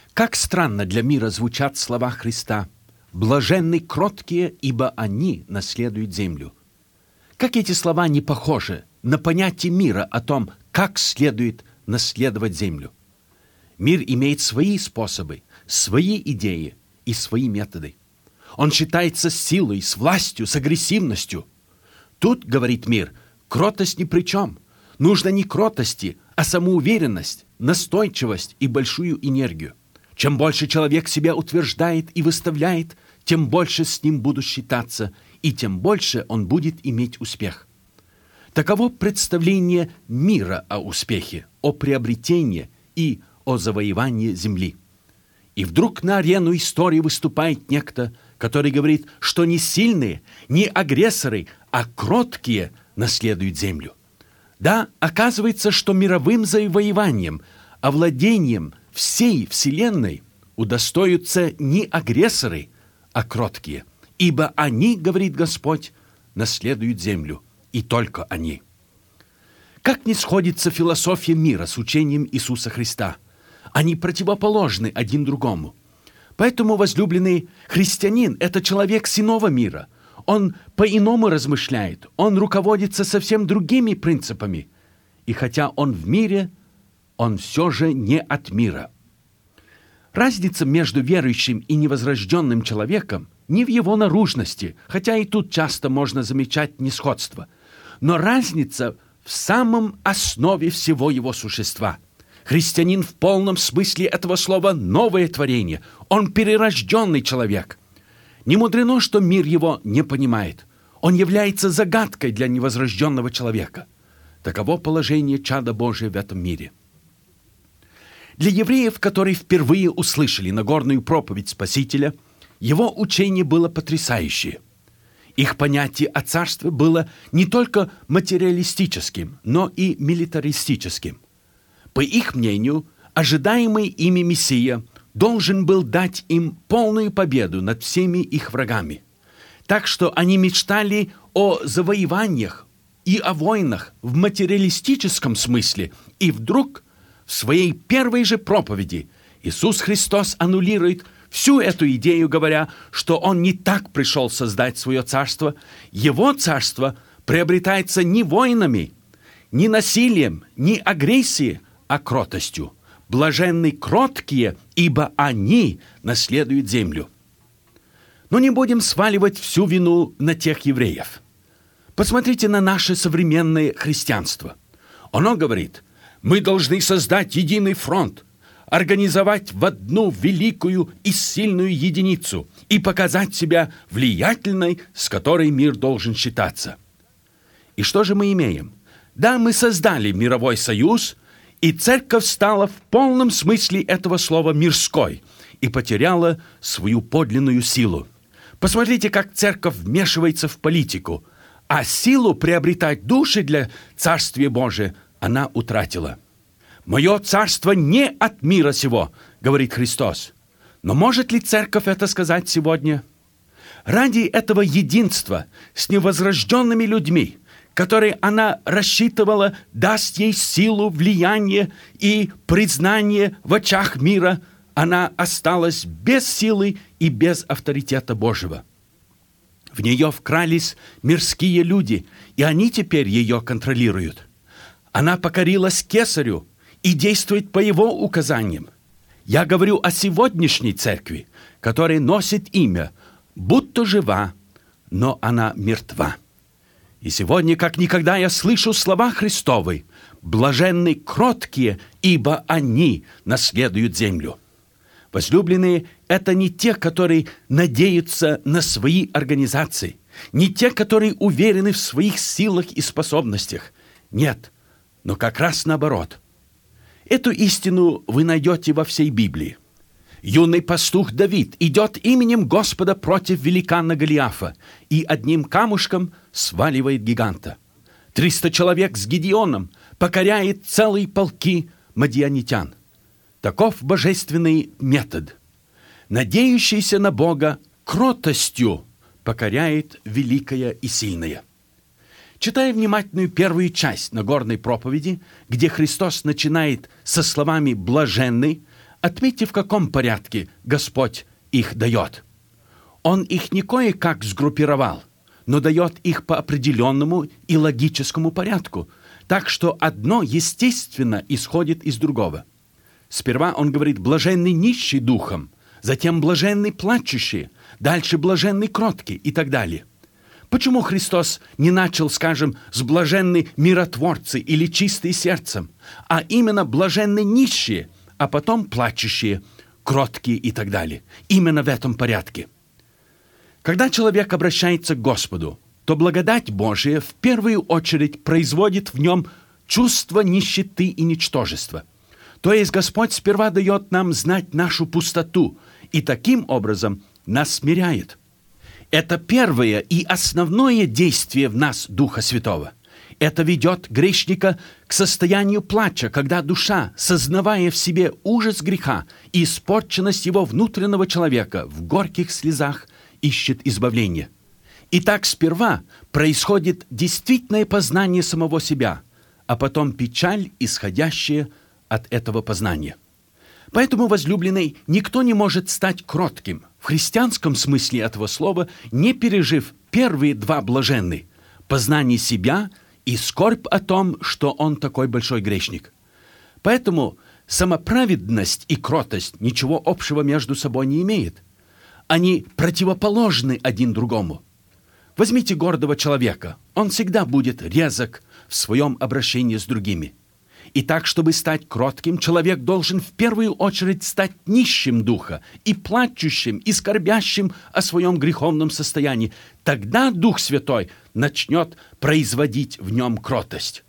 Как странно для мира звучат слова Христа: «Блаженны кроткие, ибо они наследуют землю». Как эти слова не похожи на понятие мира о том, как следует наследовать землю. Мир имеет свои способы, свои идеи и свои методы. Он считается с силой, с властью, с агрессивностью. Тут, говорит мир, кротость ни при чем. Нужно не кротости, а самоуверенность, настойчивость и большую энергию. Чем больше человек себя утверждает и выставляет, тем больше с ним будут считаться, и тем больше он будет иметь успех. Таково представление мира о успехе, о приобретении и о завоевании земли. И вдруг на арену истории выступает некто, который говорит, что не сильные, не агрессоры, а кроткие наследуют землю. Да, оказывается, что мировым завоеванием, овладением всей вселенной удостоятся не агрессоры, а кроткие. Ибо они, говорит Господь, наследуют землю, и только они. Как не сходится философия мира с учением Иисуса Христа? Они противоположны один другому. Поэтому, возлюбленный, христианин – это человек с иного мира. Он по-иному размышляет, он руководится совсем другими принципами. И хотя он в мире, он все же не от мира. Разница между верующим и невозрожденным человеком не в его наружности, хотя и тут часто можно замечать несходство, но разница в самом основе всего его существа. Христианин в полном смысле этого слова новое творение, он перерожденный человек. Не мудрено, что мир его не понимает. Он является загадкой для невозрожденного человека. Таково положение чада Божия в этом мире. Для евреев, которые впервые услышали Нагорную проповедь Спасителя, его учение было потрясающее. Их понятие о царстве было не только материалистическим, но и милитаристическим. По их мнению, ожидаемый ими Мессия должен был дать им полную победу над всеми их врагами. Так что они мечтали о завоеваниях и о войнах в материалистическом смысле, и вдруг в своей первой же проповеди Иисус Христос аннулирует всю эту идею, говоря, что Он не так пришел создать свое царство. Его царство приобретается не войнами, не насилием, не агрессией, а кротостью. Блаженны кроткие, ибо они наследуют землю. Но не будем сваливать всю вину на тех евреев. Посмотрите на наше современное христианство. Оно говорит: мы должны создать единый фронт, организовать в одну великую и сильную единицу и показать себя влиятельной, с которой мир должен считаться. И что же мы имеем? Да, мы создали мировой союз, и церковь стала в полном смысле этого слова мирской и потеряла свою подлинную силу. Посмотрите, как церковь вмешивается в политику, а силу приобретать души для Царствия Божия она утратила. «Мое царство не от мира сего», — говорит Христос. Но может ли церковь это сказать сегодня? Ради этого единства с невозрожденными людьми, которые она рассчитывала, даст ей силу, влияние и признание в очах мира, она осталась без силы и без авторитета Божьего. В нее вкрались мирские люди, и они теперь ее контролируют. Она покорилась Кесарю и действует по его указаниям. Я говорю о сегодняшней церкви, которая носит имя, будто жива, но она мертва. И сегодня, как никогда, я слышу слова Христовы: «Блаженны кроткие, ибо они наследуют землю». Возлюбленные, это не те, которые надеются на свои организации, не те, которые уверены в своих силах и способностях. Нет, но как раз наоборот. Эту истину вы найдете во всей Библии. Юный пастух Давид идет именем Господа против великана Голиафа и одним камушком сваливает гиганта. 300 человек с Гедеоном покоряет целые полки мадианитян. Таков божественный метод. Надеющийся на Бога кротостью покоряет великое и сильное. Читая внимательную первую часть Нагорной проповеди, где Христос начинает со словами «блаженны», Отметьте, в каком порядке Господь их дает. Он их не кое-как сгруппировал, но дает их по определенному и логическому порядку, так что одно, естественно, исходит из другого. Сперва он говорит «блаженный нищий духом», затем «блаженный плачущий», дальше «блаженный кроткий» и так далее. Почему Христос не начал, скажем, с «блаженны миротворцы» или «чистые сердцем», а именно «блаженны нищие», а потом «плачущие», «кроткие» и так далее? Именно в этом порядке. Когда человек обращается к Господу, то благодать Божия в первую очередь производит в нем чувство нищеты и ничтожества. То есть Господь сперва дает нам знать нашу пустоту и таким образом нас смиряет. Это первое и основное действие в нас Духа Святого. Это ведет грешника к состоянию плача, когда душа, сознавая в себе ужас греха и испорченность его внутреннего человека, в горьких слезах ищет избавления. Итак, сперва происходит действительное познание самого себя, а потом печаль, исходящая от этого познания. Поэтому, возлюбленный, никто не может стать кротким в христианском смысле этого слова, не пережив первые два блаженны – познание себя и скорбь о том, что он такой большой грешник. Поэтому самоправедность и кротость ничего общего между собой не имеют. Они противоположны один другому. Возьмите гордого человека. Он всегда будет резок в своем обращении с другими. И так, чтобы стать кротким, человек должен в первую очередь стать нищим духа и плачущим, и скорбящим о своем греховном состоянии. Тогда Дух Святой начнет производить в нем кротость.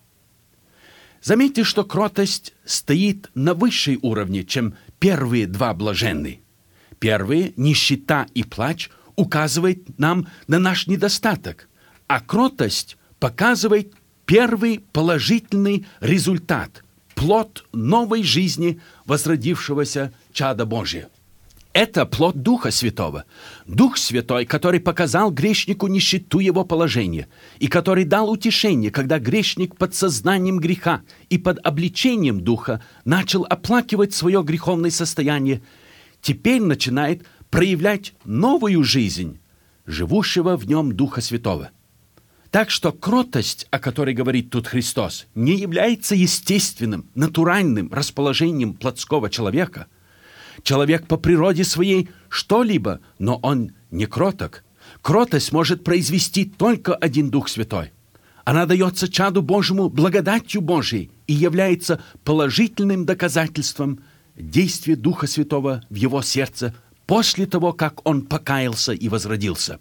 Заметьте, что кротость стоит на высшей уровне, чем первые два блаженные. Первые, нищета и плач, указывает нам на наш недостаток, а кротость показывает первый положительный результат, плод новой жизни возродившегося чада Божия. Это плод Духа Святого. Дух Святой, который показал грешнику нищету его положения и который дал утешение, когда грешник под сознанием греха и под обличением Духа начал оплакивать свое греховное состояние, теперь начинает проявлять новую жизнь живущего в нем Духа Святого. Так что кротость, о которой говорит тут Христос, не является естественным, натуральным расположением плотского человека. Человек по природе своей что-либо, но он не кроток. Кротость может произвести только один Дух Святой. Она дается чаду Божьему благодатью Божией и является положительным доказательством действия Духа Святого в его сердце после того, как он покаялся и возродился.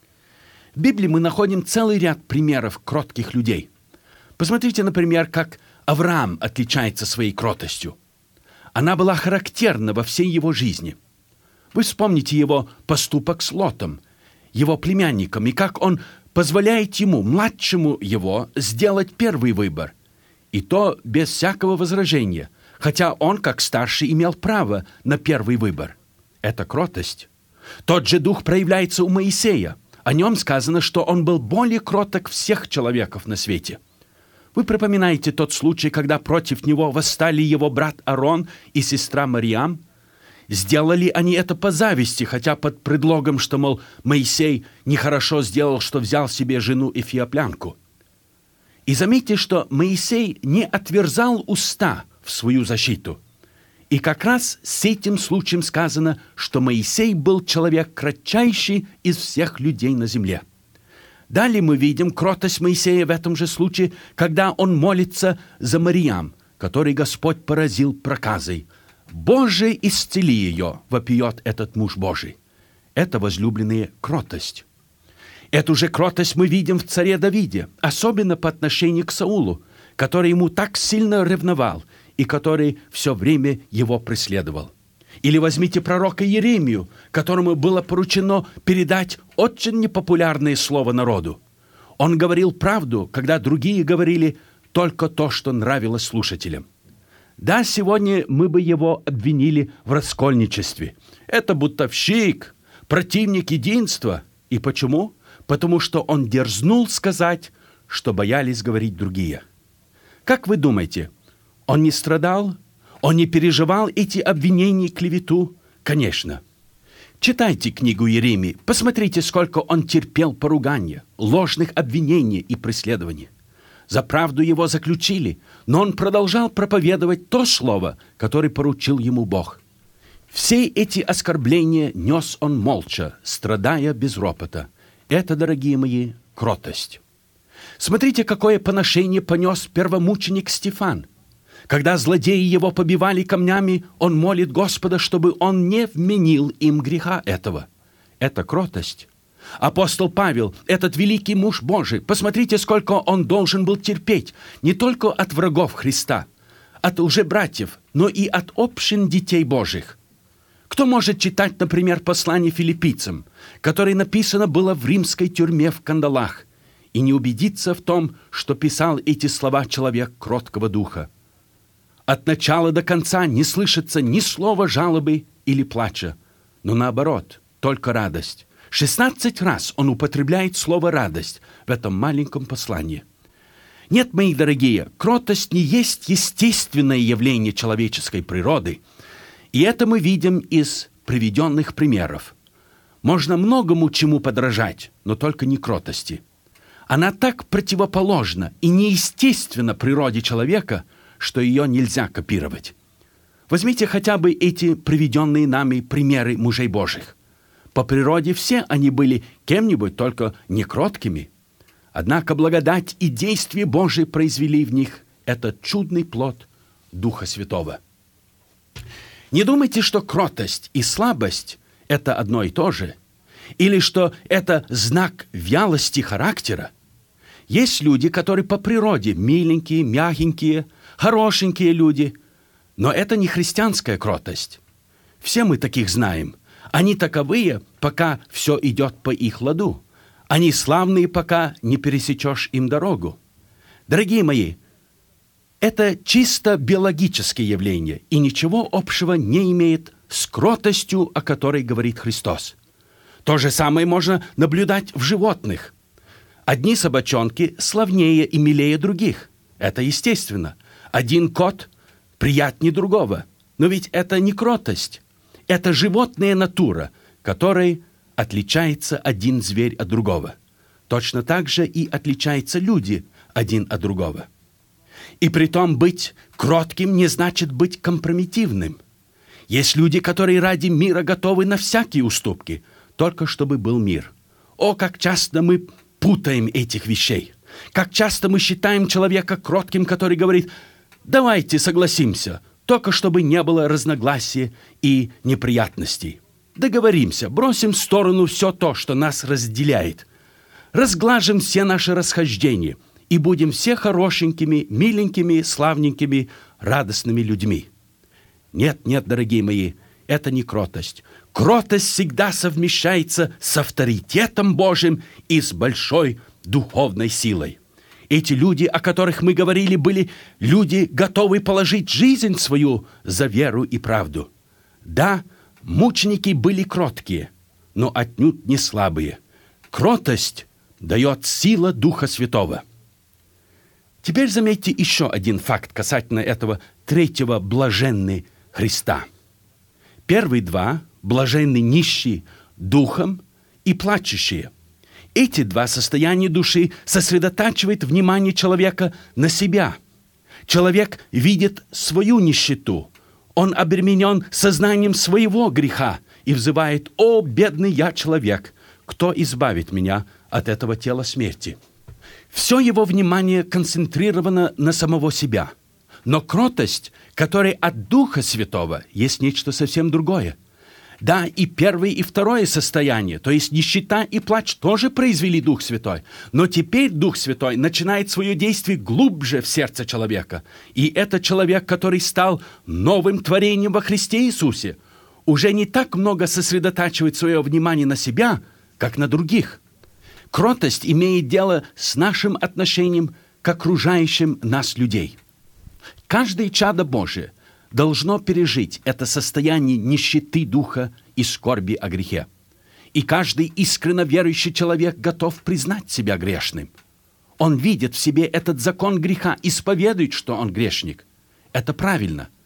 В Библии мы находим целый ряд примеров кротких людей. Посмотрите, например, как Авраам отличается своей кротостью. Она была характерна во всей его жизни. Вы вспомните его поступок с Лотом, его племянником, и как он позволяет ему, младшему его, сделать первый выбор. И то без всякого возражения, хотя он, как старший, имел право на первый выбор. Это кротость. Тот же дух проявляется у Моисея. О нем сказано, что он был более кроток всех человеков на свете. Вы припоминаете тот случай, когда против него восстали его брат Аарон и сестра Мариам? Сделали они это по зависти, хотя под предлогом, что, мол, Моисей нехорошо сделал, что взял себе жену эфиоплянку. И заметьте, что Моисей не отверзал уста в свою защиту. И как раз с этим случаем сказано, что Моисей был человек кратчайший из всех людей на земле. Далее мы видим кротость Моисея в этом же случае, когда он молится за Мариам, которой Господь поразил проказой. «Боже, исцели ее!» — вопиет этот муж Божий. Это, возлюбленные, кротость. Эту же кротость мы видим в царе Давиде, особенно по отношению к Саулу, который ему так сильно ревновал и который все время его преследовал. Или возьмите пророка Иеремию, которому было поручено передать очень непопулярное слово народу. Он говорил правду, когда другие говорили только то, что нравилось слушателям. Да, сегодня мы бы его обвинили в раскольничестве. Это бунтовщик, противник единства. И почему? Потому что он дерзнул сказать, что боялись говорить другие. Как вы думаете, он не страдал? Он не переживал эти обвинения и клевету? Конечно. Читайте книгу Иеремии, посмотрите, сколько он терпел поругания, ложных обвинений и преследований. За правду его заключили, но он продолжал проповедовать то слово, которое поручил ему Бог. Все эти оскорбления нес он молча, страдая без ропота. Это, дорогие мои, кротость. Смотрите, какое поношение понес первомученик Стефан. Когда злодеи его побивали камнями, он молит Господа, чтобы он не вменил им греха этого. Это кротость. Апостол Павел, этот великий муж Божий, посмотрите, сколько он должен был терпеть, не только от врагов Христа, от лжебратьев, но и от общин детей Божьих. Кто может читать, например, послание филиппийцам, которое написано было в римской тюрьме в кандалах, и не убедиться в том, что писал эти слова человек кроткого духа? От начала до конца не слышится ни слова жалобы или плача, но наоборот, только радость. 16 раз он употребляет слово «радость» в этом маленьком послании. Нет, мои дорогие, кротость не есть естественное явление человеческой природы, и это мы видим из приведенных примеров. Можно многому чему подражать, но только не кротости. Она так противоположна и неестественна природе человека, что ее нельзя копировать. Возьмите хотя бы эти приведенные нами примеры мужей Божьих. По природе все они были кем-нибудь, только не кроткими. Однако благодать и действие Божие произвели в них этот чудный плод Духа Святого. Не думайте, что кротость и слабость – это одно и то же, или что это знак вялости характера. Есть люди, которые по природе миленькие, мягенькие, хорошенькие люди, но это не христианская кротость. Все мы таких знаем. Они таковые, пока все идет по их ладу. Они славные, пока не пересечешь им дорогу. Дорогие мои, это чисто биологическое явление и ничего общего не имеет с кротостью, о которой говорит Христос. То же самое можно наблюдать в животных. Одни собачонки славнее и милее других. Это естественно. Один кот приятнее другого. Но ведь это не кротость. Это животная натура, которой отличается один зверь от другого. Точно так же и отличаются люди один от другого. И притом быть кротким не значит быть компрометивным. Есть люди, которые ради мира готовы на всякие уступки, только чтобы был мир. О, как часто мы путаем этих вещей! Как часто мы считаем человека кротким, который говорит: «Давайте согласимся, только чтобы не было разногласий и неприятностей. Договоримся, бросим в сторону все то, что нас разделяет. Разглажим все наши расхождения и будем все хорошенькими, миленькими, славненькими, радостными людьми». Нет, нет, дорогие мои, это не кротость. Кротость всегда совмещается с авторитетом Божьим и с большой духовной силой. Эти люди, о которых мы говорили, были люди, готовые положить жизнь свою за веру и правду. Да, мученики были кроткие, но отнюдь не слабые. Кротость дает сила Духа Святого. Теперь заметьте еще один факт касательно этого третьего блаженны Христа. Первые два – блаженны нищие духом и плачущие. Эти два состояния души сосредотачивают внимание человека на себя. Человек видит свою нищету. Он обременен сознанием своего греха и взывает: «О, бедный я человек! Кто избавит меня от этого тела смерти?» Все его внимание концентрировано на самого себя. Но кротость, которая от Духа Святого, есть нечто совсем другое. Да, и первое, и второе состояние, то есть нищета и плач, тоже произвели Дух Святой. Но теперь Дух Святой начинает свое действие глубже в сердце человека. И этот человек, который стал новым творением во Христе Иисусе, уже не так много сосредотачивает свое внимание на себя, как на других. Кротость имеет дело с нашим отношением к окружающим нас людей. Каждое чадо Божие должно пережить это состояние нищеты духа и скорби о грехе. И каждый искренно верующий человек готов признать себя грешным. Он видит в себе этот закон греха, исповедует, что он грешник. Это правильно.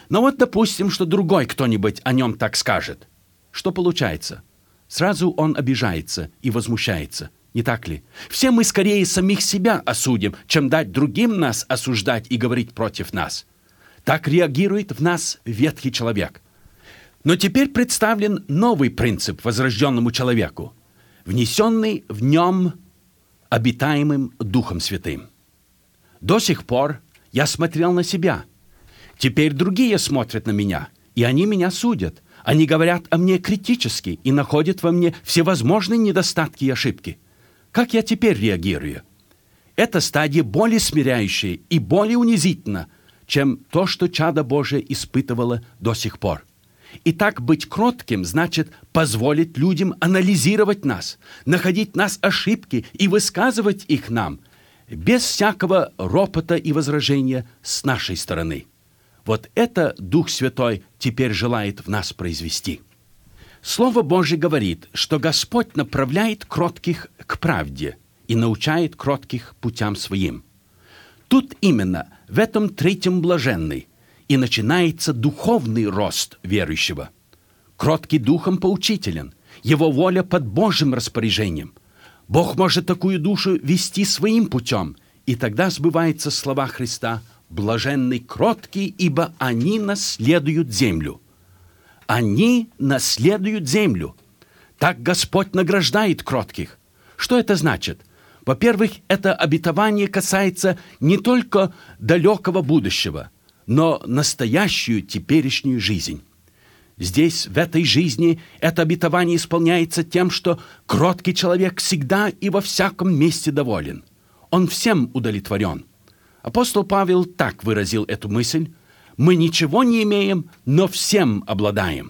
Но вот допустим, что другой кто-нибудь о нем так скажет. Что получается? Сразу он обижается и возмущается. Не так ли? Все мы скорее самих себя осудим, чем дать другим нас осуждать и говорить против нас. Так реагирует в нас ветхий человек. Но теперь представлен новый принцип возрожденному человеку, внесенный в нем обитаемым Духом Святым. До сих пор я смотрел на себя. Теперь другие смотрят на меня, и они меня судят. Они говорят о мне критически и находят во мне всевозможные недостатки и ошибки. Как я теперь реагирую? Эта стадия более смиряющая и более унизительна, чем то, что чадо Божие испытывало до сих пор. Итак, быть кротким значит позволить людям анализировать нас, находить нас ошибки и высказывать их нам, без всякого ропота и возражения с нашей стороны. Вот это Дух Святой теперь желает в нас произвести. Слово Божие говорит, что Господь направляет кротких к правде и научает кротких путям своим. Тут именно, в этом третьем блаженный, и начинается духовный рост верующего. Кроткий духом поучителен, его воля под Божьим распоряжением. Бог может такую душу вести своим путем, и тогда сбываются слова Христа: «Блаженны кроткие, ибо они наследуют землю». Они наследуют землю. Так Господь награждает кротких. Что это значит? Во-первых, это обетование касается не только далекого будущего, но настоящую теперешнюю жизнь. Здесь, в этой жизни, это обетование исполняется тем, что кроткий человек всегда и во всяком месте доволен. Он всем удовлетворен. Апостол Павел так выразил эту мысль: «Мы ничего не имеем, но всем обладаем».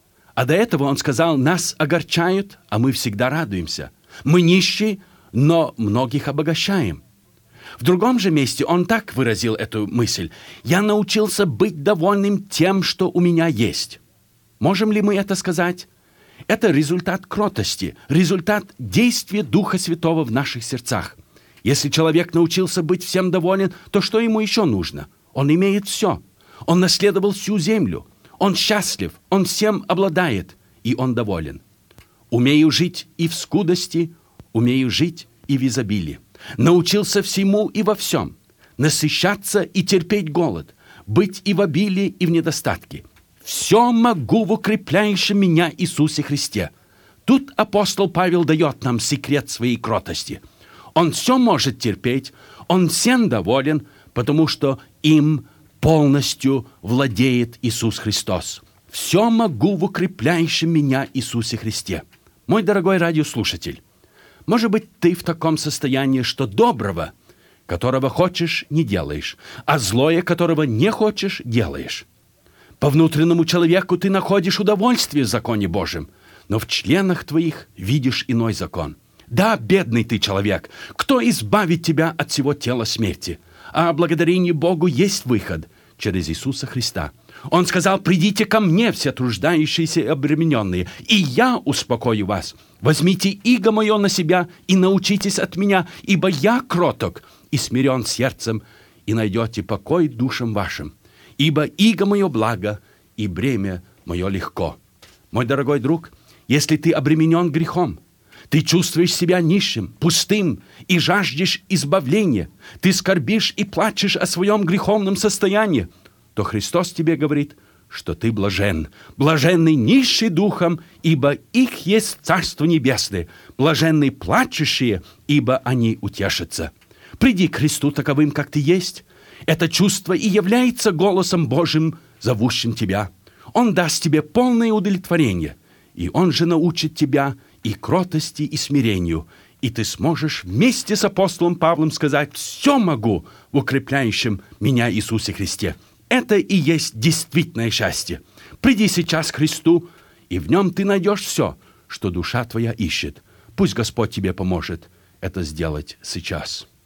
А до этого он сказал: «Нас огорчают, а мы всегда радуемся. Мы нищие, но многих обогащаем». В другом же месте он так выразил эту мысль: «Я научился быть довольным тем, что у меня есть». Можем ли мы это сказать? Это результат кротости, результат действия Духа Святого в наших сердцах. Если человек научился быть всем доволен, то что ему еще нужно? Он имеет все. Он наследовал всю землю. Он счастлив, он всем обладает, и он доволен. Умею жить и в скудости, умею жить и в изобилии. Научился всему и во всем. Насыщаться и терпеть голод. Быть и в обилии, и в недостатке. «Все могу в укрепляющем меня Иисусе Христе». Тут апостол Павел дает нам секрет своей кротости. Он все может терпеть, он всем доволен, потому что им полностью владеет Иисус Христос. «Все могу в укрепляющем меня Иисусе Христе». Мой дорогой радиослушатель, может быть, ты в таком состоянии, что доброго, которого хочешь, не делаешь, а злое, которого не хочешь, делаешь. По внутреннему человеку ты находишь удовольствие в законе Божьем, но в членах твоих видишь иной закон. Да, бедный ты человек, кто избавит тебя от всего тела смерти? А благодарение Богу есть выход через Иисуса Христа. Он сказал: «Придите ко мне, все труждающиеся и обремененные, и я успокою вас. Возьмите иго мое на себя и научитесь от меня, ибо я кроток и смирен сердцем, и найдете покой душам вашим. Ибо иго мое благо, и бремя мое легко». Мой дорогой друг, если ты обременен грехом, ты чувствуешь себя нищим, пустым и жаждешь избавления, ты скорбишь и плачешь о своем греховном состоянии, то Христос тебе говорит, что ты блажен. Блаженный нищий духом, ибо их есть Царство Небесное. Блаженны плачущие, ибо они утешатся. Приди к Христу таковым, как ты есть. Это чувство и является голосом Божьим, зовущим тебя. Он даст тебе полное удовлетворение, и Он же научит тебя и кротости, и смирению, и ты сможешь вместе с апостолом Павлом сказать: «Все могу в укрепляющем меня Иисусе Христе». Это и есть действительное счастье. Приди сейчас к Христу, и в Нем ты найдешь все, что душа твоя ищет. Пусть Господь тебе поможет это сделать сейчас.